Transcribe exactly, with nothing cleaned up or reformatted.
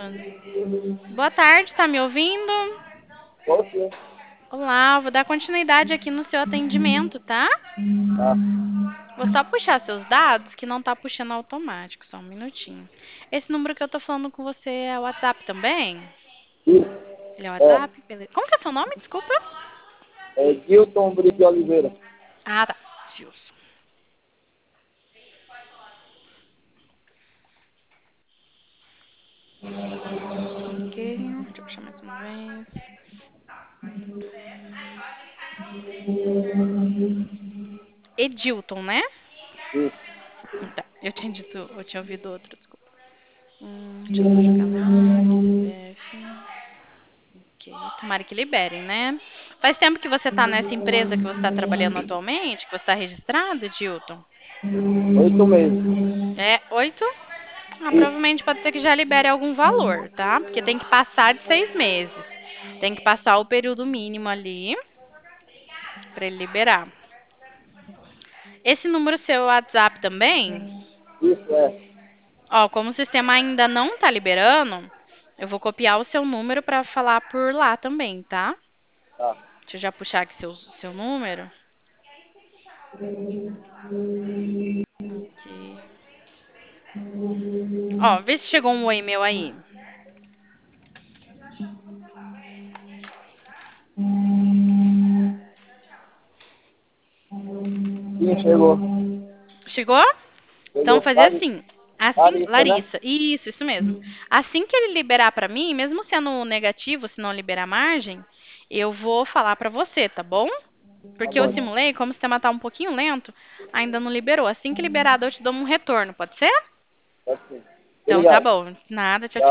Boa tarde, tá me ouvindo? Ok. Olá, vou dar continuidade aqui no seu atendimento, tá? Tá. Vou só puxar seus dados, que não tá puxando automático, só um minutinho. Esse número que eu tô falando com você é o WhatsApp também? Isso. Ele é o É. WhatsApp? Beleza. Como que é seu nome? Desculpa. É Gilton Brito de Oliveira. Ah, tá. Gilson. Ok, deixa eu puxar mais uma vez. Edilton, né? Isso. Tá, eu tinha dito, eu tinha ouvido outro, desculpa. Hum, deixa eu só jogar lá, aqui, C P F. Ok, tomara que liberem, né? Faz tempo que você tá nessa empresa que você está trabalhando atualmente, que você está registrado, Edilton? Oito meses. É, oito? Ah, Isso. provavelmente pode ser que já libere algum valor, tá? Porque tem que passar de seis meses. Tem que passar o período mínimo ali para ele liberar. Esse número seu é o WhatsApp também? Isso, é. Ó, como o sistema ainda não tá liberando, eu vou copiar o seu número para falar por lá também, tá? Tá. Deixa eu já puxar aqui seu, seu número. Ok. Ó, vê se chegou um oi meu aí. Sim, chegou. Chegou? Então, Chegou. fazer Lari- assim. Assim, Larissa, né? Larissa, isso, isso mesmo. Assim que ele liberar pra mim, mesmo sendo negativo, se não liberar margem, eu vou falar pra você, tá bom? Tá Porque eu bom, então. simulei, como o sistema tá um pouquinho lento, ainda não liberou. Assim que liberar, eu te dou um retorno, pode ser? Pode sim. Então, tá Obrigado. bom. Nada, tchau, tchau. Tchau.